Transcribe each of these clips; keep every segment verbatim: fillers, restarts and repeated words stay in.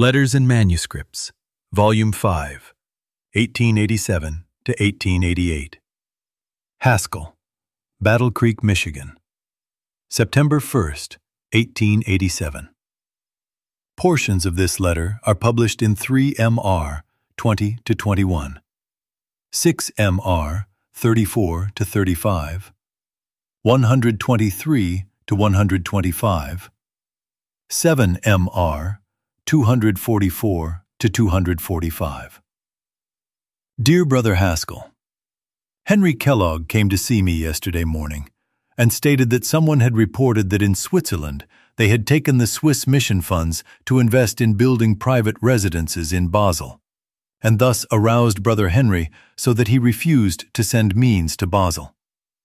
Letters and Manuscripts, Volume five, eighteen eighty-seven to eighteen eighty-eight. Haskell, Battle Creek, Michigan, September first, eighteen eighty-seven. Portions of this letter are published in three M R twenty to twenty-one, six M R thirty-four to thirty-five, one hundred twenty-three to one hundred twenty-five, seven M R two hundred forty-four to two hundred forty-five. Dear Brother Haskell, Henry Kellogg came to see me yesterday morning and stated that someone had reported that in Switzerland they had taken the Swiss mission funds to invest in building private residences in Basel, and thus aroused Brother Henry so that he refused to send means to Basel.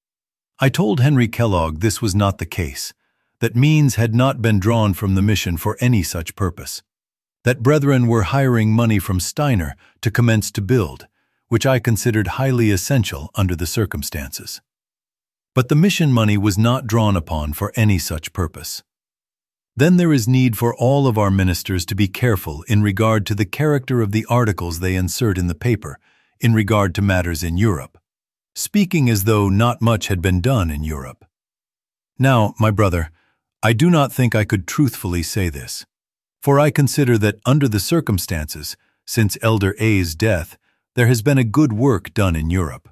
I told Henry Kellogg this was not the case, that means had not been drawn from the mission for any such purpose, that brethren were hiring money from Steiner to commence to build, which I considered highly essential under the circumstances. But the mission money was not drawn upon for any such purpose. Then there is need for all of our ministers to be careful in regard to the character of the articles they insert in the paper in regard to matters in Europe, speaking as though not much had been done in Europe. Now, my brother, I do not think I could truthfully say this, for I consider that under the circumstances, since Elder A's death, there has been a good work done in Europe.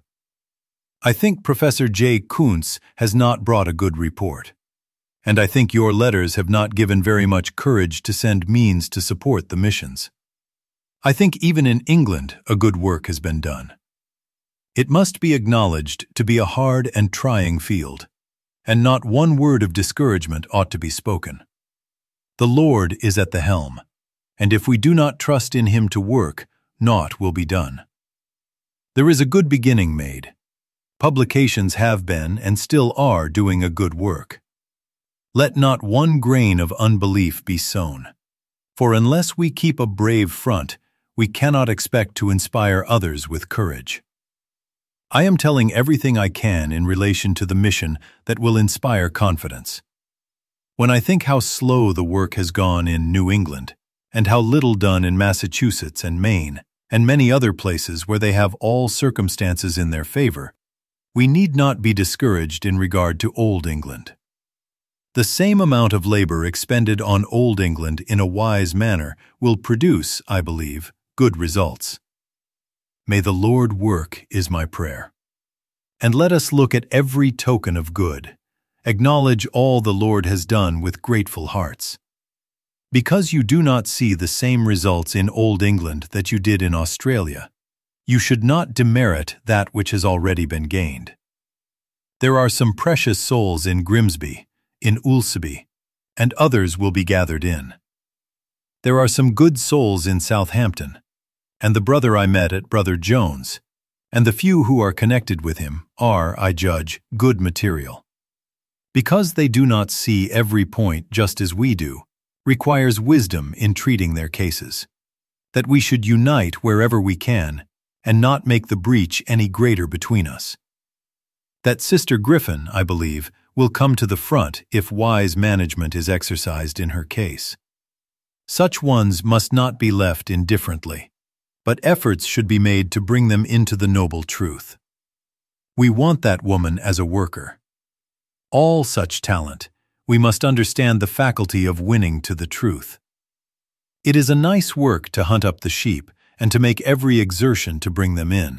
I think Professor J. Kuntz has not brought a good report, and I think your letters have not given very much courage to send means to support the missions. I think even in England a good work has been done. It must be acknowledged to be a hard and trying field, and not one word of discouragement ought to be spoken. The Lord is at the helm, and if we do not trust in Him to work, naught will be done. There is a good beginning made. Publications have been and still are doing a good work. Let not one grain of unbelief be sown, for unless we keep a brave front, we cannot expect to inspire others with courage. I am telling everything I can in relation to the mission that will inspire confidence. When I think how slow the work has gone in New England, and how little done in Massachusetts and Maine, and many other places where they have all circumstances in their favor, we need not be discouraged in regard to Old England. The same amount of labor expended on Old England in a wise manner will produce, I believe, good results. May the Lord work is my prayer. And let us look at every token of good, acknowledge all the Lord has done with grateful hearts. Because you do not see the same results in Old England that you did in Australia, you should not demerit that which has already been gained. There are some precious souls in Grimsby, in Oulsby, and others will be gathered in. There are some good souls in Southampton, and the brother I met at Brother Jones, and the few who are connected with him are, I judge, good material. Because they do not see every point just as we do, requires wisdom in treating their cases, that we should unite wherever we can, and not make the breach any greater between us. That Sister Griffin, I believe, will come to the front if wise management is exercised in her case. Such ones must not be left indifferently, but efforts should be made to bring them into the noble truth. We want that woman as a worker. All such talent, we must understand the faculty of winning to the truth. It is a nice work to hunt up the sheep and to make every exertion to bring them in.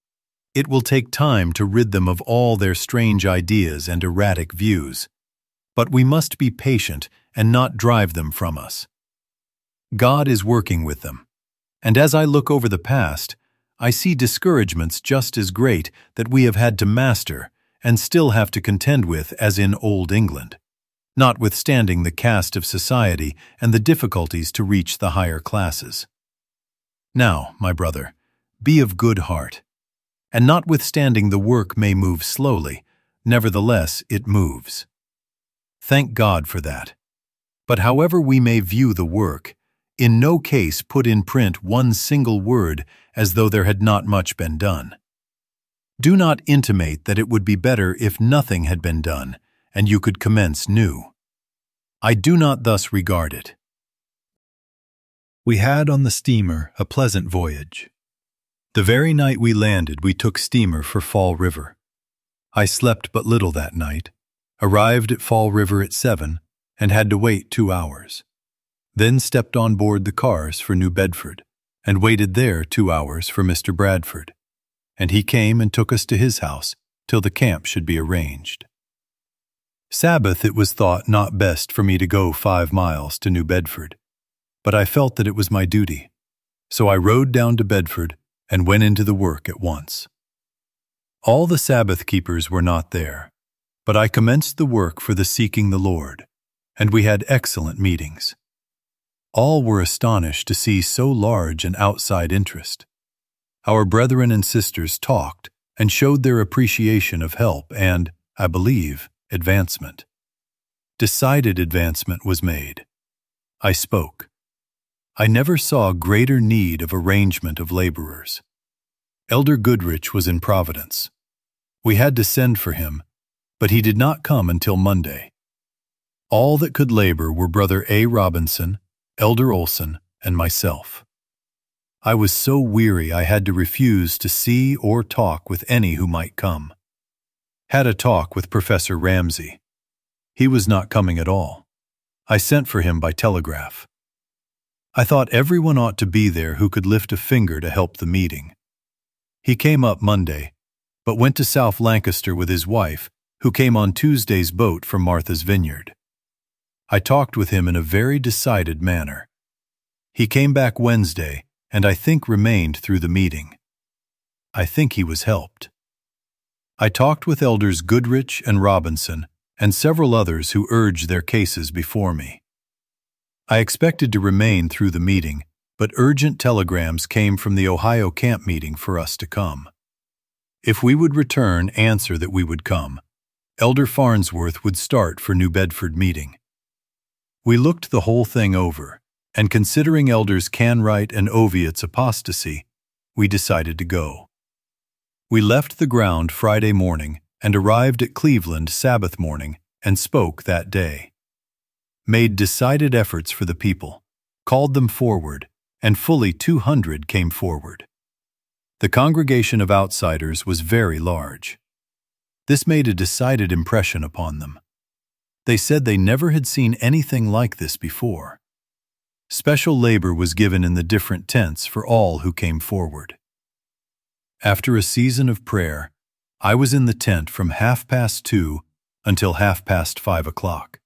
It will take time to rid them of all their strange ideas and erratic views, but we must be patient and not drive them from us. God is working with them, and as I look over the past, I see discouragements just as great that we have had to master and still have to contend with as in Old England, notwithstanding the caste of society and the difficulties to reach the higher classes. Now, my brother, be of good heart, and notwithstanding the work may move slowly, nevertheless it moves. Thank God for that. But however we may view the work, in no case put in print one single word as though there had not much been done. Do not intimate that it would be better if nothing had been done, and you could commence new. I do not thus regard it. We had on the steamer a pleasant voyage. The very night we landed, we took steamer for Fall River. I slept but little that night, arrived at Fall River at seven, and had to wait two hours. Then stepped on board the cars for New Bedford, and waited there two hours for Mister Bradford, and he came and took us to his house till the camp should be arranged. Sabbath it was thought not best for me to go five miles to New Bedford, but I felt that it was my duty, so I rode down to Bedford and went into the work at once. All the Sabbath keepers were not there, but I commenced the work for the Seeking the Lord, and we had excellent meetings. All were astonished to see so large an outside interest. Our brethren and sisters talked and showed their appreciation of help and, I believe, advancement. Decided advancement was made. I spoke. I never saw greater need of arrangement of laborers. Elder Goodrich was in Providence. We had to send for him, but he did not come until Monday. All that could labor were Brother A. Robinson, Elder Olson, and myself. I was so weary I had to refuse to see or talk with any who might come. Had a talk with Professor Ramsey. He was not coming at all. I sent for him by telegraph. I thought everyone ought to be there who could lift a finger to help the meeting. He came up Monday, but went to South Lancaster with his wife, who came on Tuesday's boat from Martha's Vineyard. I talked with him in a very decided manner. He came back Wednesday, and I think remained through the meeting. I think he was helped. I talked with Elders Goodrich and Robinson and several others who urged their cases before me. I expected to remain through the meeting, but urgent telegrams came from the Ohio camp meeting for us to come. If we would return answer that we would come, Elder Farnsworth would start for New Bedford meeting. We looked the whole thing over, and considering Elders Canwright and Oviatt's apostasy, we decided to go. We left the ground Friday morning and arrived at Cleveland Sabbath morning and spoke that day. Made decided efforts for the people, called them forward, and fully two hundred came forward. The congregation of outsiders was very large. This made a decided impression upon them. They said they never had seen anything like this before. Special labor was given in the different tents for all who came forward. After a season of prayer, I was in the tent from half past two until half past five o'clock.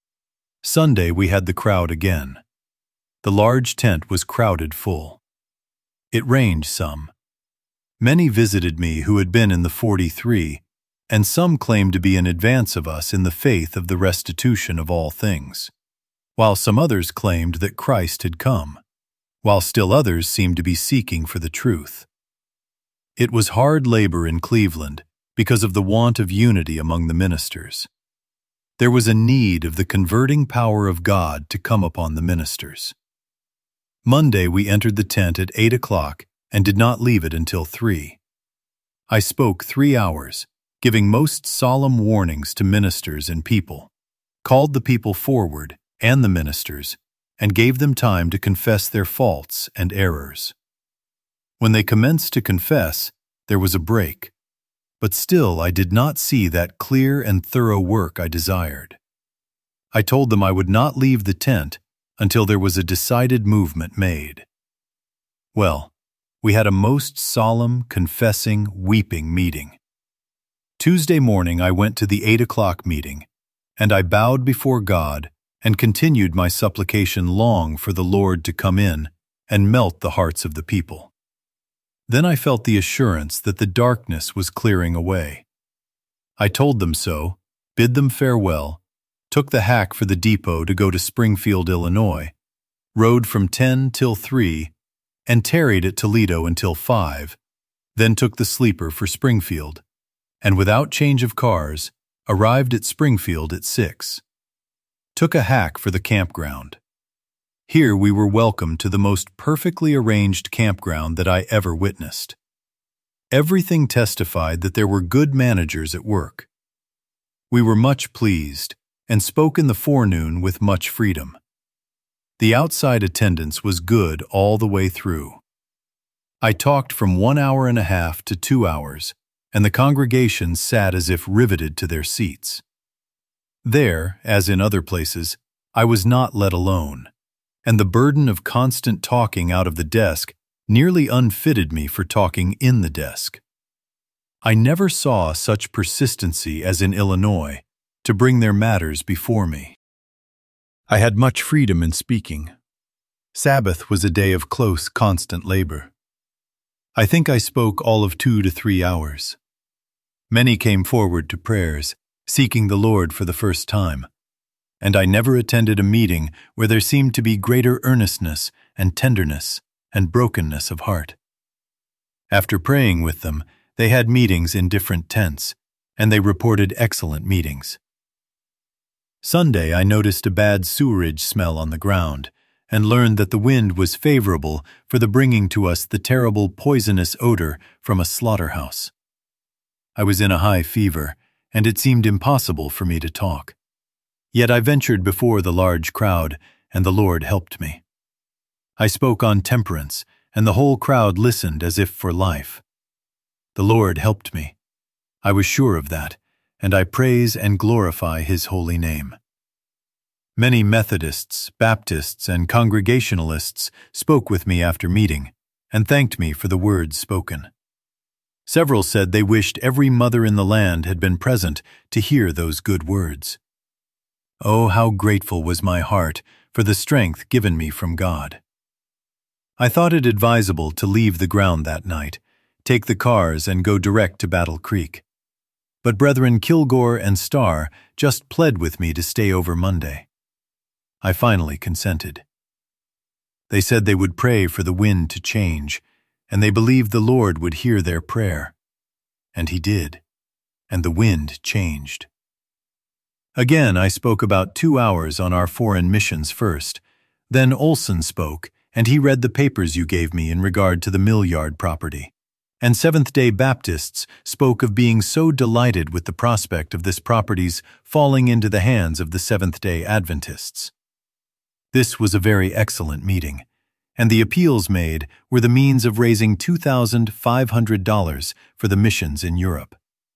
Sunday we had the crowd again. The large tent was crowded full. It rained some. Many visited me who had been in the forty-three, and some claimed to be in advance of us in the faith of the restitution of all things, while some others claimed that Christ had come, while still others seemed to be seeking for the truth. It was hard labor in Cleveland because of the want of unity among the ministers. There was a need of the converting power of God to come upon the ministers. Monday we entered the tent at eight o'clock and did not leave it until three. I spoke three hours, giving most solemn warnings to ministers and people, called the people forward and the ministers, and gave them time to confess their faults and errors. When they commenced to confess, there was a break, but still I did not see that clear and thorough work I desired. I told them I would not leave the tent until there was a decided movement made. Well, we had a most solemn, confessing, weeping meeting. Tuesday morning I went to the eight o'clock meeting, and I bowed before God and continued my supplication long for the Lord to come in and melt the hearts of the people. Then I felt the assurance that the darkness was clearing away. I told them so, bid them farewell, took the hack for the depot to go to Springfield, Illinois, rode from ten till three, and tarried at Toledo until five, then took the sleeper for Springfield, and without change of cars, arrived at Springfield at six. Took a hack for the campground. Here we were welcomed to the most perfectly arranged campground that I ever witnessed. Everything testified that there were good managers at work. We were much pleased, and spoke in the forenoon with much freedom. The outside attendance was good all the way through. I talked from one hour and a half to two hours, and the congregation sat as if riveted to their seats. There, as in other places, I was not let alone, and the burden of constant talking out of the desk nearly unfitted me for talking in the desk. I never saw such persistency as in Illinois to bring their matters before me. I had much freedom in speaking. Sabbath was a day of close, constant labor. I think I spoke all of two to three hours. Many came forward to prayers, seeking the Lord for the first time, and I never attended a meeting where there seemed to be greater earnestness and tenderness and brokenness of heart. After praying with them, they had meetings in different tents, and they reported excellent meetings. Sunday, I noticed a bad sewerage smell on the ground, and learned that the wind was favorable for the bringing to us the terrible poisonous odor from a slaughterhouse. I was in a high fever, and it seemed impossible for me to talk. Yet I ventured before the large crowd, and the Lord helped me. I spoke on temperance, and the whole crowd listened as if for life. The Lord helped me. I was sure of that, and I praise and glorify His holy name. Many Methodists, Baptists, and Congregationalists spoke with me after meeting, and thanked me for the words spoken. Several said they wished every mother in the land had been present to hear those good words. Oh, how grateful was my heart for the strength given me from God. I thought it advisable to leave the ground that night, take the cars, and go direct to Battle Creek. But Brethren Kilgore and Starr just pled with me to stay over Monday. I finally consented. They said they would pray for the wind to change, and they believed the Lord would hear their prayer. And He did, and the wind changed. Again, I spoke about two hours on our foreign missions first. Then Olson spoke, and he read the papers you gave me in regard to the mill yard property. And Seventh-day Baptists spoke of being so delighted with the prospect of this property's falling into the hands of the Seventh-day Adventists. This was a very excellent meeting, and the appeals made were the means of raising two thousand five hundred dollars for the missions in Europe.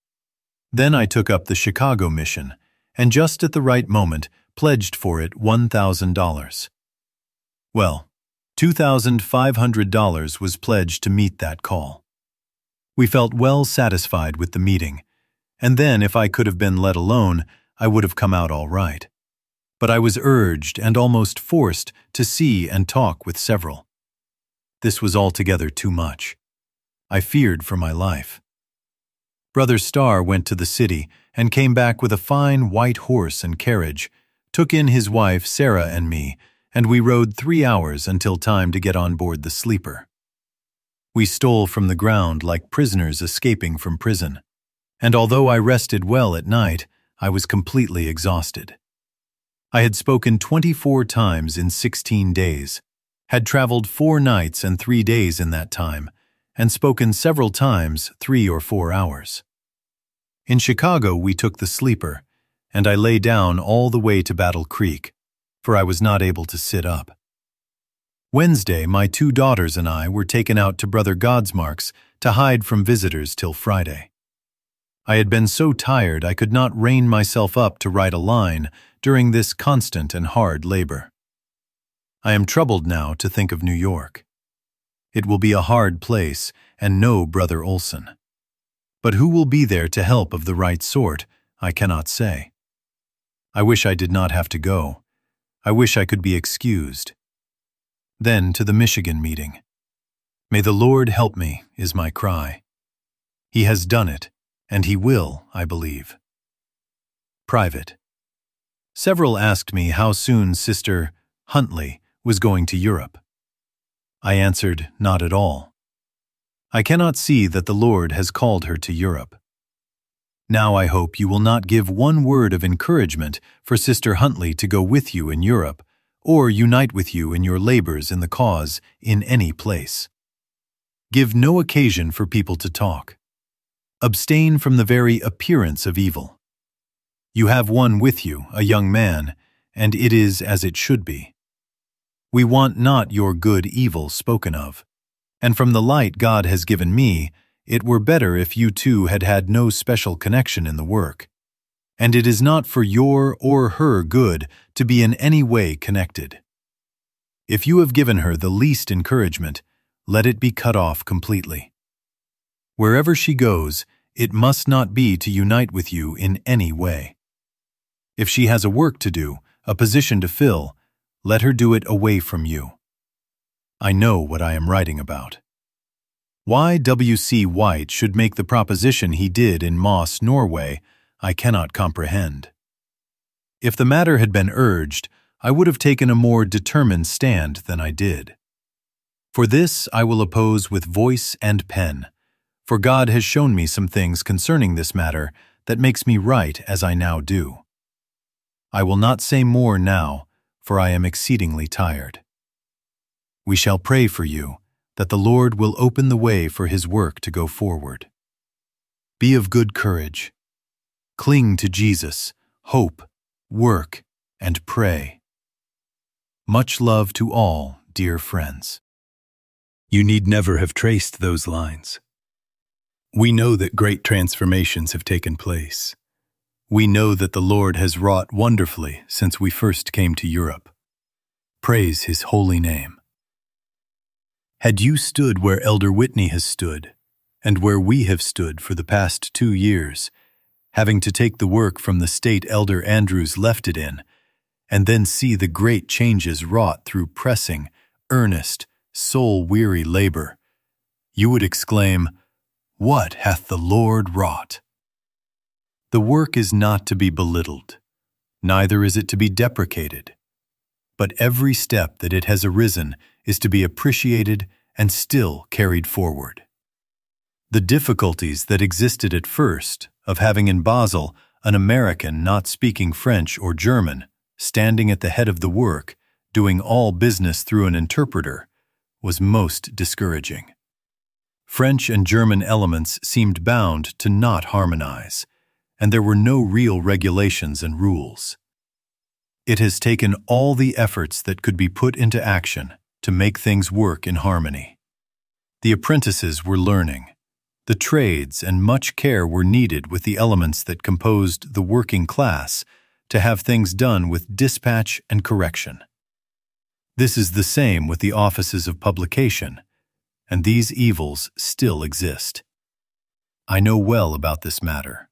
Then I took up the Chicago mission, and just at the right moment pledged for it one thousand dollars. Well, two thousand five hundred dollars was pledged to meet that call. We felt well satisfied with the meeting, and then if I could have been let alone, I would have come out all right. But I was urged and almost forced to see and talk with several. This was altogether too much. I feared for my life. Brother Starr went to the city and came back with a fine white horse and carriage, took in his wife Sarah and me, and we rode three hours until time to get on board the sleeper. We stole from the ground like prisoners escaping from prison, and although I rested well at night, I was completely exhausted. I had spoken twenty-four times in sixteen days, had traveled four nights and three days in that time, and spoken several times three or four hours. In Chicago we took the sleeper, and I lay down all the way to Battle Creek, for I was not able to sit up. Wednesday, my two daughters and I were taken out to Brother Godsmark's to hide from visitors till Friday. I had been so tired I could not rein myself up to write a line during this constant and hard labor. I am troubled now to think of New York. It will be a hard place and no Brother Olson. But who will be there to help of the right sort, I cannot say. I wish I did not have to go. I wish I could be excused. Then to the Michigan meeting. May the Lord help me, is my cry. He has done it, and He will, I believe. Private. Several asked me how soon Sister Huntley was going to Europe. I answered, not at all. I cannot see that the Lord has called her to Europe. Now I hope you will not give one word of encouragement for Sister Huntley to go with you in Europe, or unite with you in your labors in the cause in any place. Give no occasion for people to talk. Abstain from the very appearance of evil. You have one with you, a young man, and it is as it should be. We want not your good evil spoken of. And from the light God has given me, it were better if you two had had no special connection in the work. And it is not for your or her good to be in any way connected. If you have given her the least encouragement, let it be cut off completely. Wherever she goes, it must not be to unite with you in any way. If she has a work to do, a position to fill, let her do it away from you. I know what I am writing about. Why W C White should make the proposition he did in Moss, Norway, I cannot comprehend. If the matter had been urged, I would have taken a more determined stand than I did. For this I will oppose with voice and pen, for God has shown me some things concerning this matter that makes me write as I now do. I will not say more now, for I am exceedingly tired. We shall pray for you, that the Lord will open the way for His work to go forward. Be of good courage. Cling to Jesus, hope, work, and pray. Much love to all, dear friends. You need never have traced those lines. We know that great transformations have taken place. We know that the Lord has wrought wonderfully since we first came to Europe. Praise His holy name. Had you stood where Elder Whitney has stood, and where we have stood for the past two years, having to take the work from the state Elder Andrews left it in, and then see the great changes wrought through pressing, earnest, soul-weary labor, you would exclaim, "What hath the Lord wrought?" The work is not to be belittled, neither is it to be deprecated, but every step that it has arisen is to be appreciated and still carried forward. The difficulties that existed at first of having in Basel an American not speaking French or German, standing at the head of the work, doing all business through an interpreter, was most discouraging. French and German elements seemed bound to not harmonize, and there were no real regulations and rules. It has taken all the efforts that could be put into action to make things work in harmony. The apprentices were learning. The trades and much care were needed with the elements that composed the working class to have things done with dispatch and correction. This is the same with the offices of publication, and these evils still exist. I know well about this matter.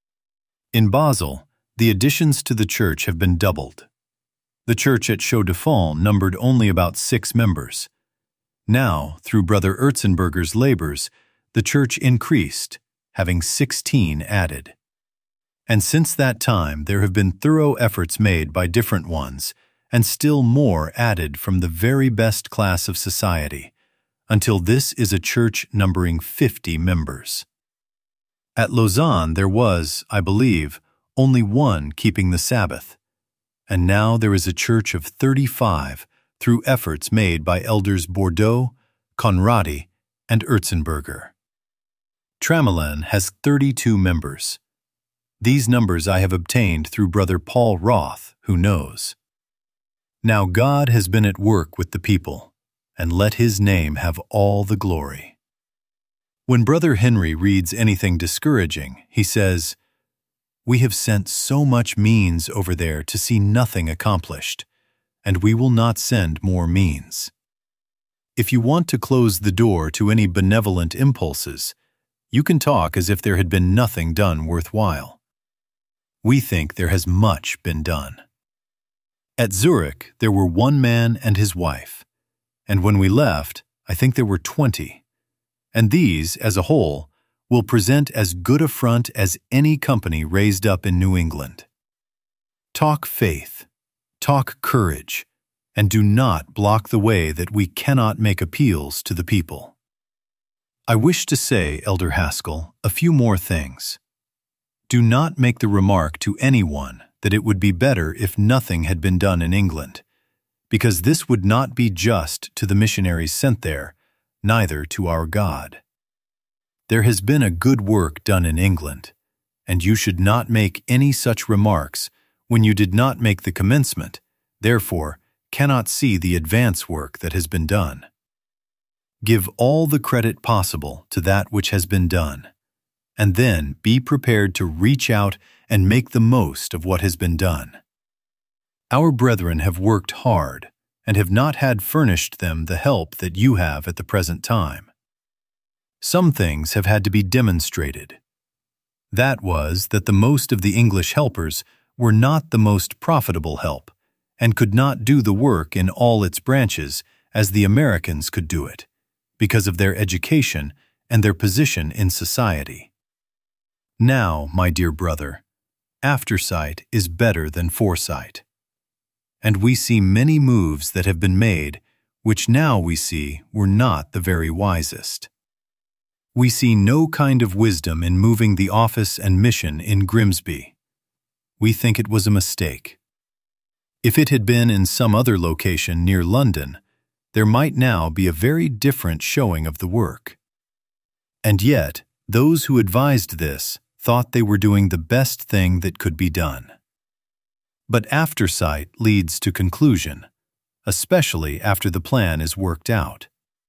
In Basel, the additions to the church have been doubled. The church at Chaux-de-Fonds numbered only about six members. Now, through Brother Erzenberger's labors, the church increased, having sixteen added. And since that time there have been thorough efforts made by different ones, and still more added from the very best class of society, until this is a church numbering fifty members. At Lausanne there was, I believe, only one keeping the Sabbath, and now there is a church of thirty-five through efforts made by elders Bordeaux, Conradi, and Erzenberger. Tramelin has thirty-two members. These numbers I have obtained through Brother Paul Roth, who knows. Now God has been at work with the people, and let His name have all the glory. When Brother Henry reads anything discouraging, he says, "We have sent so much means over there to see nothing accomplished, and we will not send more means." If you want to close the door to any benevolent impulses, you can talk as if there had been nothing done worthwhile. We think there has much been done. At Zurich, there were one man and his wife, and when we left, I think there were twenty, and these, as a whole, will present as good a front as any company raised up in New England. Talk faith, talk courage, and do not block the way that we cannot make appeals to the people. I wish to say, Elder Haskell, a few more things. Do not make the remark to anyone that it would be better if nothing had been done in England, because this would not be just to the missionaries sent there, neither to our God. There has been a good work done in England, and you should not make any such remarks when you did not make the commencement. Therefore, cannot see the advance work that has been done. Give all the credit possible to that which has been done, and then be prepared to reach out and make the most of what has been done. Our brethren have worked hard and have not had furnished them the help that you have at the present time. Some things have had to be demonstrated. That was that the most of the English helpers were not the most profitable help, and could not do the work in all its branches as the Americans could do it, because of their education and their position in society. Now, my dear brother, aftersight is better than foresight. And we see many moves that have been made, which now we see were not the very wisest. We see no kind of wisdom in moving the office and mission in Grimsby. We think it was a mistake. If it had been in some other location near London, there might now be a very different showing of the work. And yet, those who advised this thought they were doing the best thing that could be done. But aftersight leads to conclusion, especially after the plan is worked out.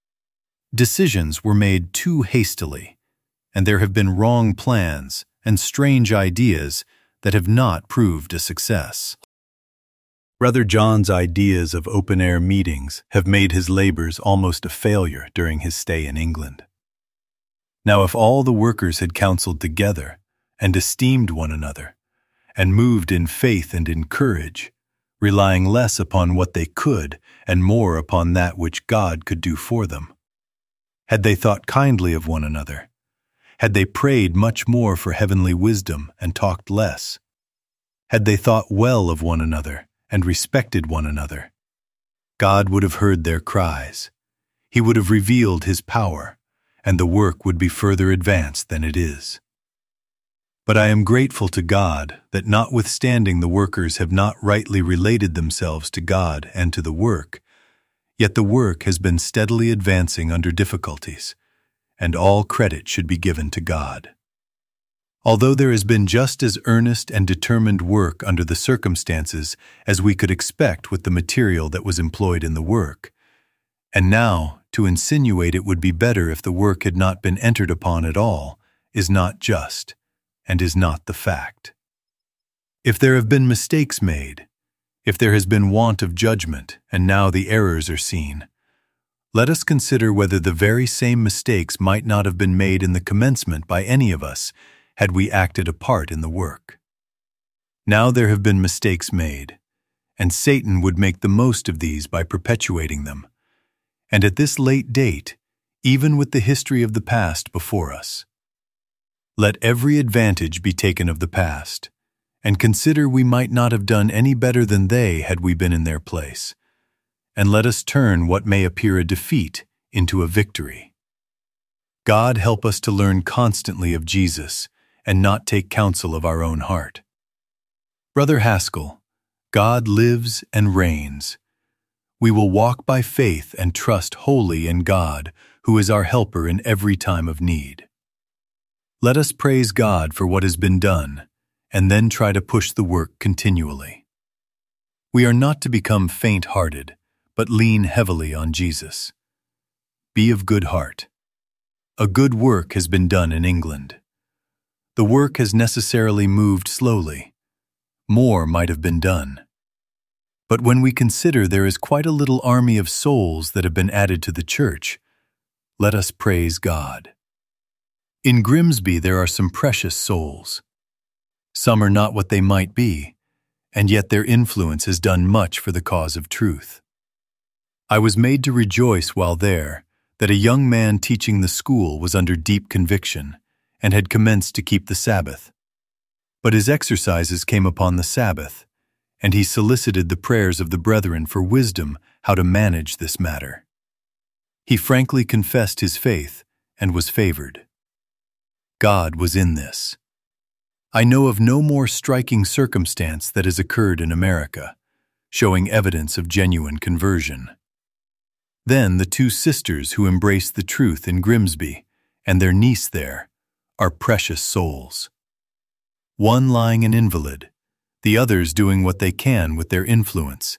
Decisions were made too hastily, and there have been wrong plans and strange ideas that have not proved a success. Brother John's ideas of open-air meetings have made his labors almost a failure during his stay in England. Now, if all the workers had counseled together and esteemed one another, and moved in faith and in courage, relying less upon what they could and more upon that which God could do for them, had they thought kindly of one another, had they prayed much more for heavenly wisdom and talked less, had they thought well of one another and respected one another, God would have heard their cries. He would have revealed His power, and the work would be further advanced than it is. But I am grateful to God that notwithstanding the workers have not rightly related themselves to God and to the work, yet the work has been steadily advancing under difficulties, and all credit should be given to God. Although there has been just as earnest and determined work under the circumstances as we could expect with the material that was employed in the work, and now to insinuate it would be better if the work had not been entered upon at all is not just, and is not the fact. If there have been mistakes made, if there has been want of judgment, and now the errors are seen, let us consider whether the very same mistakes might not have been made in the commencement by any of us, had we acted a part in the work. Now there have been mistakes made, and Satan would make the most of these by perpetuating them, and at this late date, even with the history of the past before us. Let every advantage be taken of the past, and consider we might not have done any better than they had we been in their place, and let us turn what may appear a defeat into a victory. God help us to learn constantly of Jesus, and not take counsel of our own heart. Brother Haskell, God lives and reigns. We will walk by faith and trust wholly in God, who is our helper in every time of need. Let us praise God for what has been done, and then try to push the work continually. We are not to become faint-hearted, but lean heavily on Jesus. Be of good heart. A good work has been done in England. The work has necessarily moved slowly. More might have been done. But when we consider there is quite a little army of souls that have been added to the church, let us praise God. In Grimsby there are some precious souls. Some are not what they might be, and yet their influence has done much for the cause of truth. I was made to rejoice while there that a young man teaching the school was under deep conviction, and had commenced to keep the Sabbath. But his exercises came upon the Sabbath, and he solicited the prayers of the brethren for wisdom how to manage this matter. He frankly confessed his faith and was favored. God was in this. I know of no more striking circumstance that has occurred in America, showing evidence of genuine conversion. Then the two sisters who embraced the truth in Grimsby, and their niece there, are precious souls. One lying an invalid, the others doing what they can with their influence,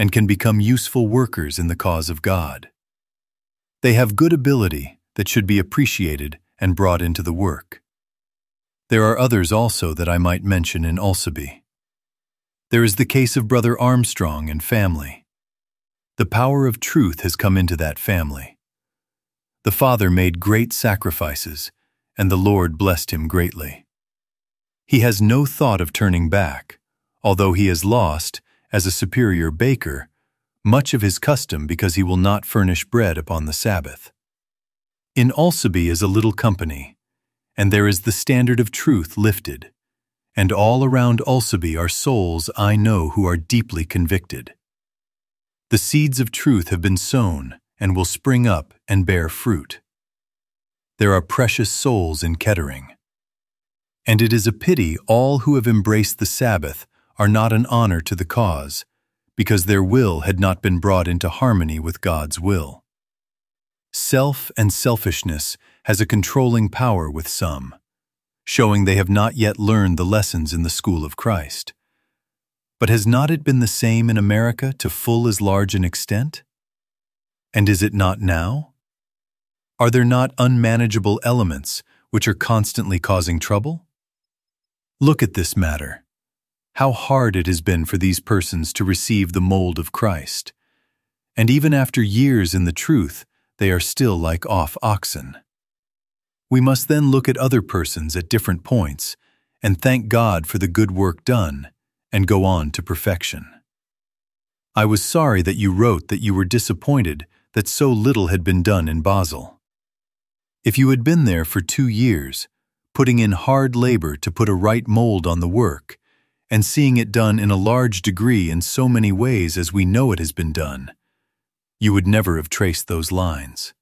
and can become useful workers in the cause of God. They have good ability that should be appreciated and brought into the work. There are others also that I might mention in Alsaby. There is the case of Brother Armstrong and family. The power of truth has come into that family. The father made great sacrifices, and the Lord blessed him greatly. He has no thought of turning back, although he has lost, as a superior baker, much of his custom because he will not furnish bread upon the Sabbath. In Alsaby is a little company, and there is the standard of truth lifted, and all around Alsaby are souls I know who are deeply convicted. The seeds of truth have been sown and will spring up and bear fruit. There are precious souls in Kettering. And it is a pity all who have embraced the Sabbath are not an honor to the cause, because their will had not been brought into harmony with God's will. Self and selfishness has a controlling power with some, showing they have not yet learned the lessons in the school of Christ. But has not it been the same in America to full as large an extent? And is it not now? Are there not unmanageable elements which are constantly causing trouble? Look at this matter. How hard it has been for these persons to receive the mold of Christ. And even after years in the truth, they are still like off oxen. We must then look at other persons at different points and thank God for the good work done and go on to perfection. I was sorry that you wrote that you were disappointed that so little had been done in Basel. If you had been there for two years, putting in hard labor to put a right mold on the work, and seeing it done in a large degree in so many ways as we know it has been done, you would never have traced those lines.